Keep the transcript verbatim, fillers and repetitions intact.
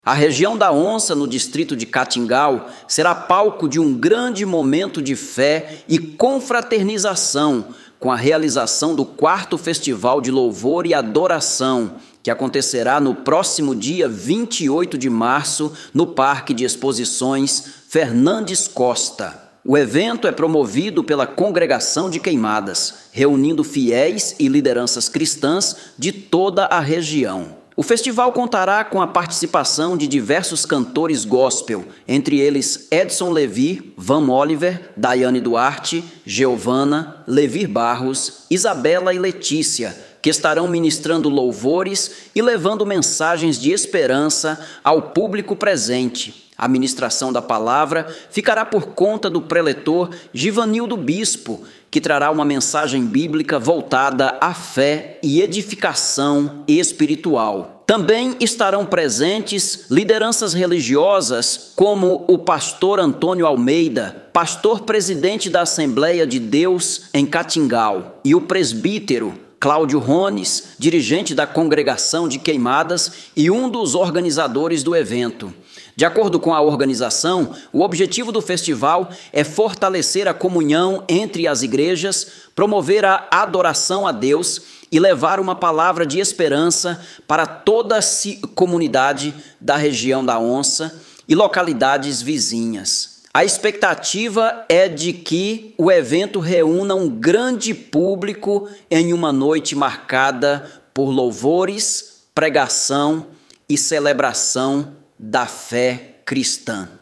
A região da Onça, no distrito de Catingal, será palco de um grande momento de fé e confraternização, com a realização do quarto Festival de Louvor e Adoração, que acontecerá no próximo dia vinte e oito de março, no Parque de Exposições Fernandes Costa. O evento é promovido pela Congregação de Queimadas, reunindo fiéis e lideranças cristãs de toda a região. O festival contará com a participação de diversos cantores gospel, entre eles Edson Levi, Van Oliver, Daiane Duarte, Giovana, Levir Barros, Isabela e Letícia, que estarão ministrando louvores e levando mensagens de esperança ao público presente. A ministração da palavra ficará por conta do preletor Givanildo Bispo, que trará uma mensagem bíblica voltada à fé e edificação espiritual. Também estarão presentes lideranças religiosas como o pastor Antônio Almeida, pastor presidente da Assembleia de Deus em Catingal, e o presbítero Cláudio Rones, dirigente da Congregação de Queimadas e um dos organizadores do evento. De acordo com a organização, o objetivo do festival é fortalecer a comunhão entre as igrejas, promover a adoração a Deus e levar uma palavra de esperança para toda a comunidade da região da Onça e localidades vizinhas. A expectativa é de que o evento reúna um grande público em uma noite marcada por louvores, pregação e celebração da fé cristã.